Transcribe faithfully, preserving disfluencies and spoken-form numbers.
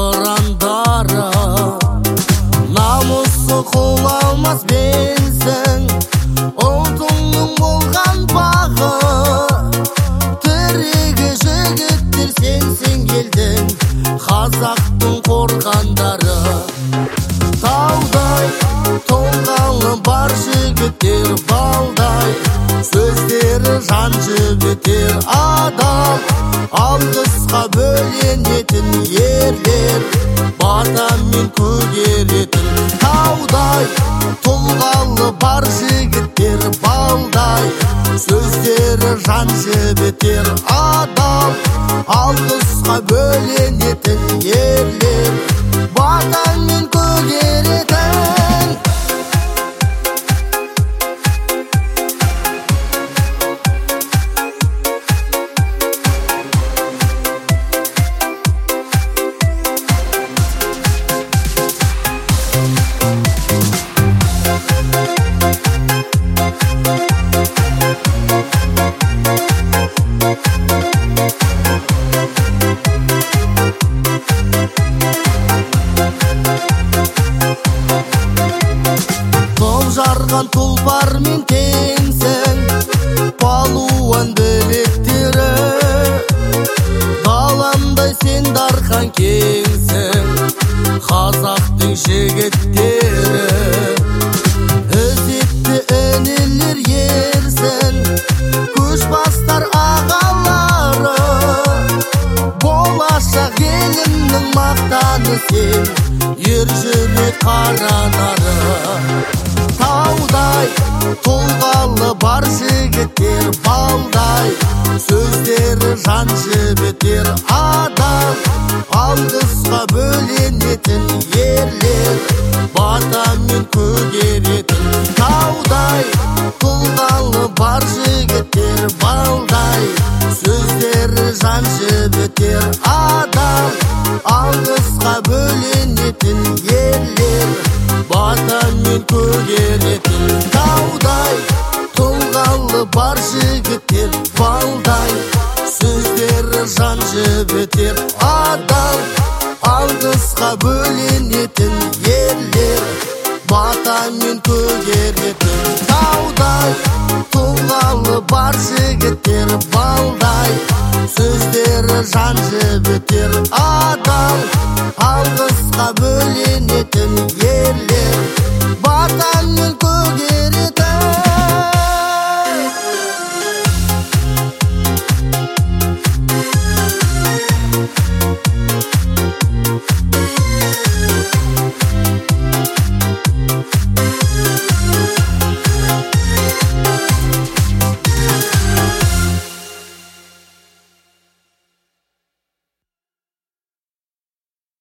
қырандары, намысы құламас белсің, ұлтыңның болған бағы. Тірегі жігіттер сенсің елдің, қазақтың қорғандары. Таудай толғалы бар жігіттер балдай, сөздері жан жібітер адал. Алғысқа бөленетін ерлер, батамен көгеретін. Таудай толғалы бар жігіттер балдай, сөздері жан жібітер адал. Алғысқа бөленетін ерлер, батамен көгеретін. Жарған тұлпармен теңсің, палуан білектері. Ғаламдай сен дархан кеңсің, қазақтың жігіттері. Ізетті інілер ерсін, көшбастар ағалары. Болашақ елімнің мақтаны сен, ержүрек қаранары. Таудай толғалы бар жігіттер балдай, сөздері жан жібітер адал. Алғысқа бөленетін ерлер, батамен көгеретін. Таудай толғалы бар жігіттер балдай, сөздері жан жібітер адал. Алғысқа бөленетін ерлер, батамен көгеретін. Таудай толғалы бар жігіттер балдай, сөздері жан жібітер адал. Алғысқа бөленетін ерлер, батамен көгеретін. Таудай толғалы бар жігіттер балдай, сөздері жан жібітер адал.